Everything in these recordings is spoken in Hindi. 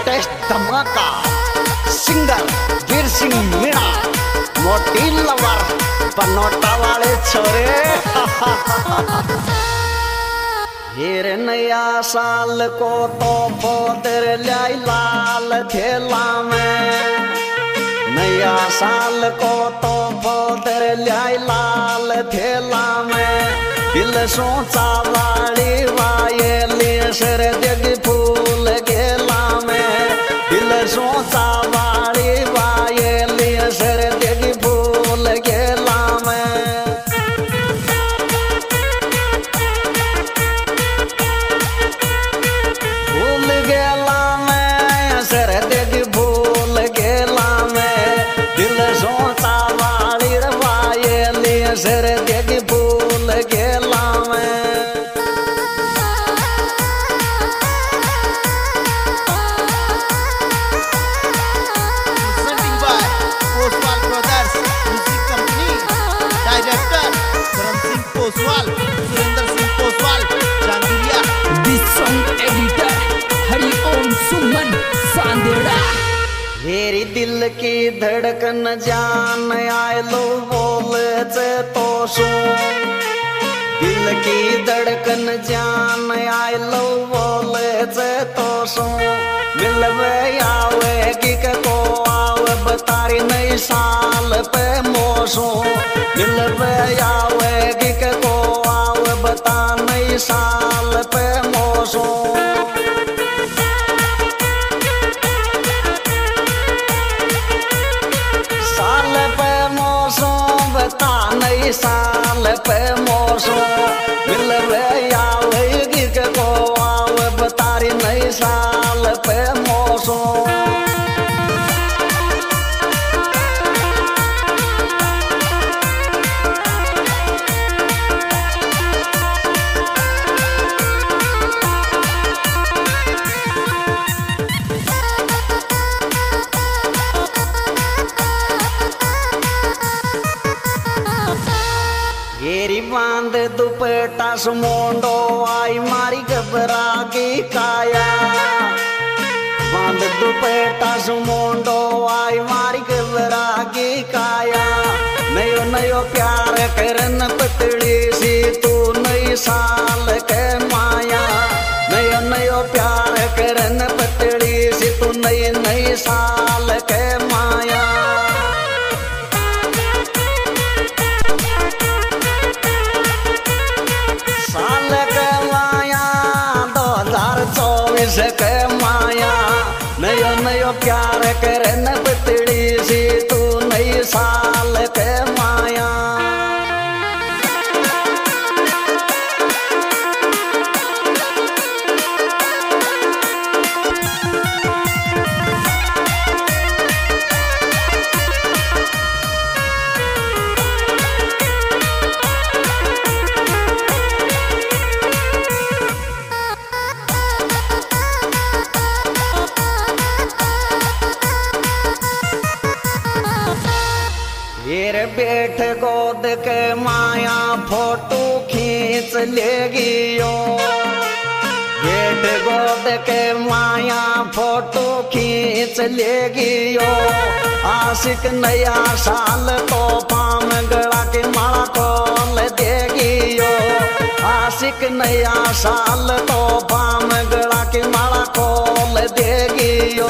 लेटेस्ट धमाका सिंगर वीर सिंह मीणा मोटी लवर पनोटा वाले छोरे। हीरे नया साल को तो पोतर लाई लाल थेला में, नया साल को तो पोतर लाई लाल थेला में। दिल सोचा वाली वाये सर जग फूल गेला में, दिल सोचा वाली वाये सर जग फूल गेला में। फूल गेला में सर जग फूल गेला में, दिल सोचा वाली वाये सर जग फूल गेला में। Poswal, Surendra Singh Poswal, Jangiriya. This song editor Hariom Suman Sandera. मेरी दिल की धड़कन जान आए लो बोले तो सुन, दिल की धड़कन जान आए लो बोले तो सुन। मिलवे आवेगी को आवे बतारी नई साल पे मौसू, मिलवे आवेगी को आवे बता नई साल पे मौसू। साल पे मौसम बता नई साल पे मौसम, मिलवे आवेगी को आवे बतारी नई साल पे मौसम। घेरी बांध दुपट्टा सुमोंडो आई मारी घबरा की काया, बांध दुपट्टा सुमोंडो आई मारी घबरा की काया। नयो नयो प्यार करन पतली सी तू नई साल के माया, नयो नयो प्यार करन पतली सी तू नई नई साल के माया। साल के माया 2024 के माया, नयो नयो प्यार करन बतड़ी सी तू नई साल के माया। हीर बैठ गोद के माया फोटो खींच लेगी यो, बैठ गोद के माया फोटो खींच लेगी यो। आशिक नया साल तो पाम गला की माला खोल देगी यो, आशिक नया साल तो पाम गला की माला खोल देगी यो।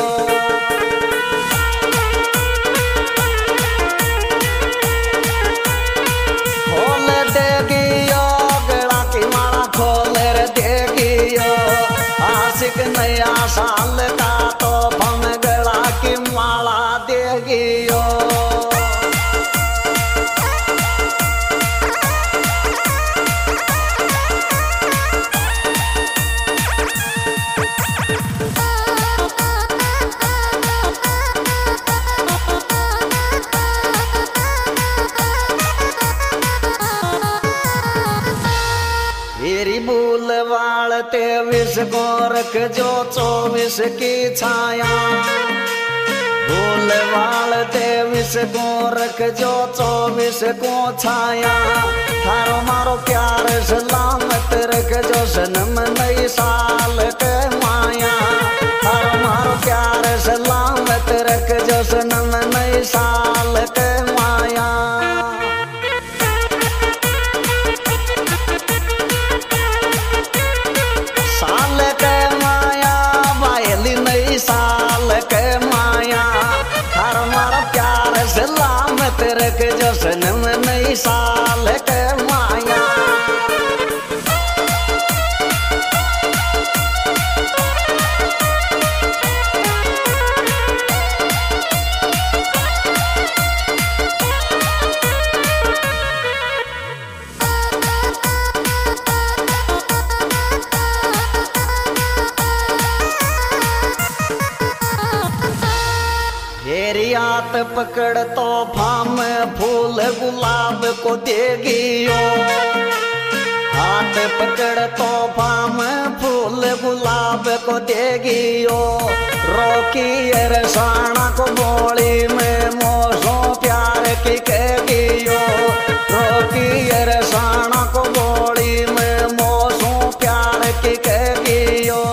आशिक नया साल का तो फम गला की माला देगी यो। मेरी भूल वाल 23 को रख जो 24 की छाया, भूल वाल 23 को रख जो 24 को छाया। थारो मारो प्यार सलामत रख जो जन्म नई साल के माया, थारो मारो प्यार मन में नई साल के माया। साल के माया बायली नई साल के माया। हर मार प्यार से लाम तेरे के जश्न में नई साल के माया। तेरी हाथ पकड़ तो फाम फूल गुलाब को देगी ओ। हाथ पकड़ तो फाम फूल गुलाब को देगी ओ। रोकी अरसाना को बोली में मोसो प्यार की कहेगी ओ। रोकी अरसाना को बोली में मोसो प्यार की कहेगी ओ।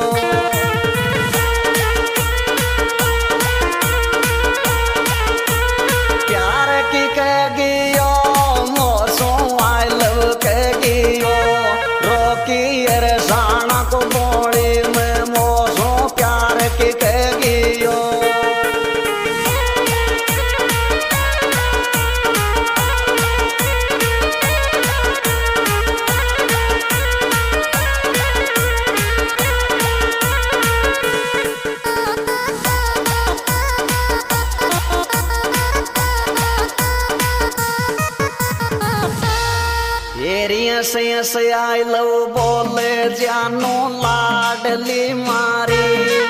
को बोली में मोसो प्यार की कहेगी ओ। से आई लव बोले जानो लाडली मारी।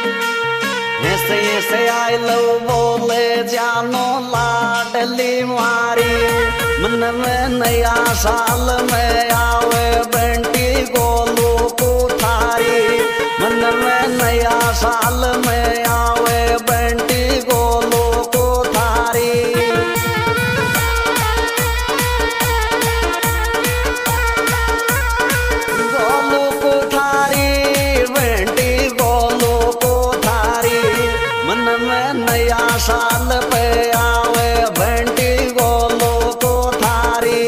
ऐसे आई लव बोले जानो लाडली मारी। मन में नया साल में आवे बंटी गोलू को थारी। मन में नया साल में आवे बंटी गोलू को थारी। नया साल पे आवे बंटी गोलू को थारी।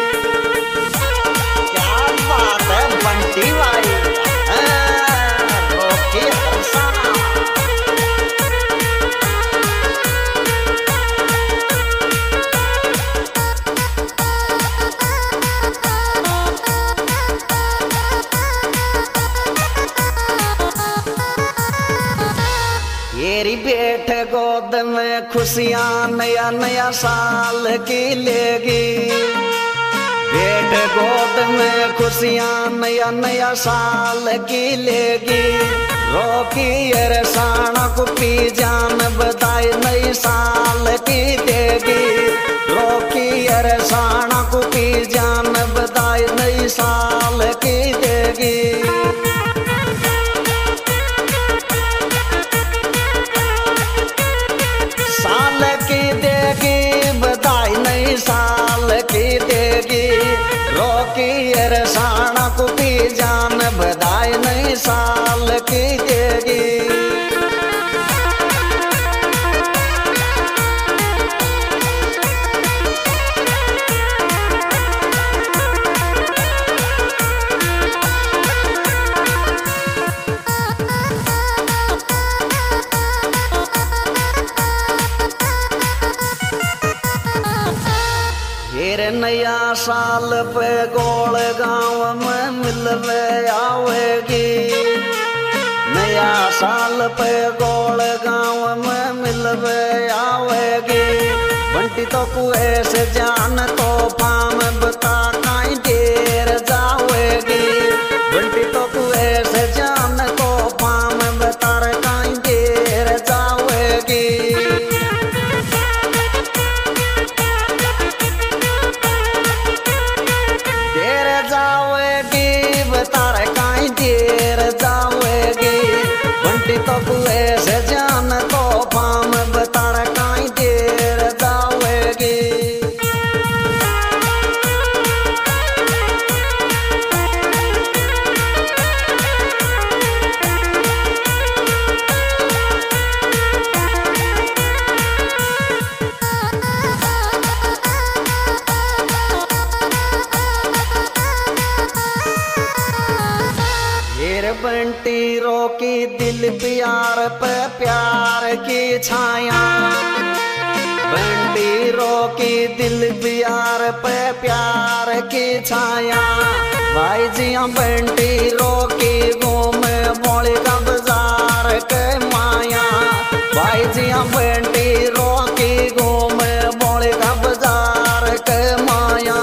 क्या बात है बंटी भाई, रोकी हरसाना। तेरी बेट गोद में खुशियां नया नया साल की लेगी। बेट गोद में खुशियां नया नया साल की लेगी। रोकी अरसाना को पी जान बधाई नई साल की देगी। रोकी अरसाना को पी जान बधाई नई साल की देगी। साल की देगी बधाई नई साल की देगी। रोकी अरसाना को भी जान बधाई नई साल की देगी। नया साल पे गोल गांव में मिलवे आवेगी। नया साल पे गोल गांव में मिलवे आवेगी। बंटी तो कुएं से जान तो फाम बता काई देर जावेगी। बंटी तो कुएं से जान तो फाम बता काई देर जावेगी। तो कुएं से जान तो फाम बता काई देर जावेगी। की दिल प्यार पे प्यार की छाया, बंटी की दिल प्यार पे प्यार की छाया। भाई जी बंटी की घूम बोले का बाजार के माया, भाई जी बंटी की घूम बोले का बाजार के माया।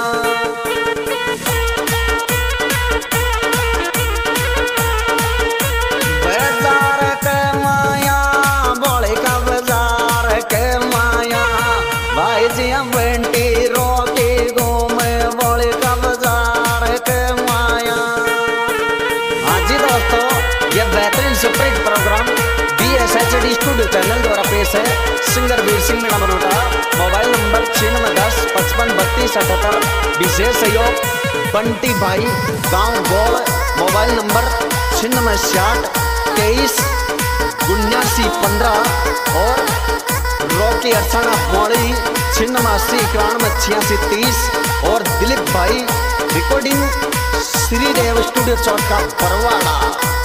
बाजार के माया बोले का बाजार के माया, भाई जी बंटी की घूम बोले का बाजार के माया। हाँ जी दोस्तों, ये बेहतरीन superhit program BSHD studio channel द्वारा पेश है। Singer Veer Singh Meena Banota, mobile number 9610 55 32 78। विशेष सहयोग बंटी भाई गांव गोल, मोबाइल नंबर 9660 23 79 15 और रॉकी अरसाना बोली 86 91 86 30 और दिलीप भाई रिकॉर्डिंग श्रीदेव स्टूडियो चौक का बरवाड़ा।